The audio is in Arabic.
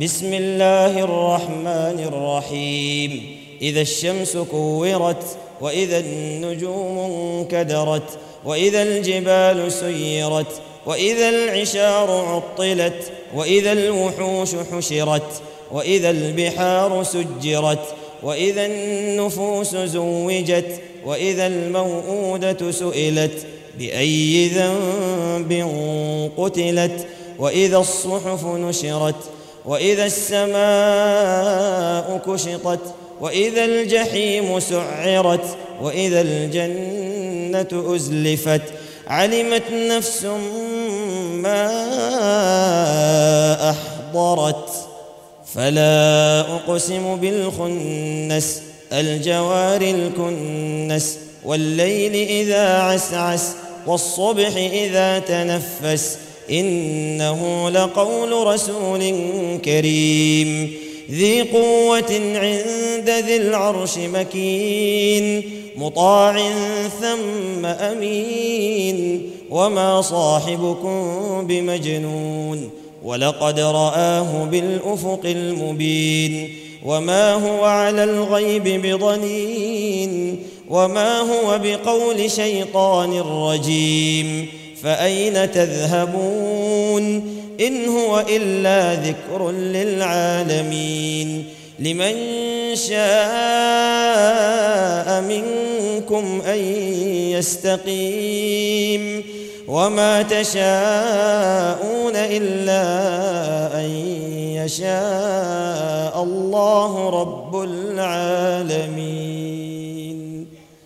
بسم الله الرحمن الرحيم. إذا الشمس كورت وإذا النجوم انكدرت وإذا الجبال سيرت وإذا العشار عطلت وإذا الوحوش حشرت وإذا البحار سجرت وإذا النفوس زوجت وإذا الموءودة سئلت بأي ذنب قتلت وإذا الصحف نشرت وإذا السماء كشطت وإذا الجحيم سعرت وإذا الجنة أزلفت علمت نفس ما أحضرت فلا أقسم بالخنس الجوار الكنس والليل إذا عسعس والصبح إذا تنفس إنه لقول رسول كريم ذي قوة عند ذي العرش مكين مطاع ثم أمين وما صاحبكم بمجنون ولقد رآه بالأفق المبين وما هو على الغيب بضنين وما هو بقول شيطان رجيم فأين تذهبون إن هو إلا ذكر للعالمين لمن شاء منكم أن يستقيم وما تشاءون إلا أن يشاء الله رب العالمين.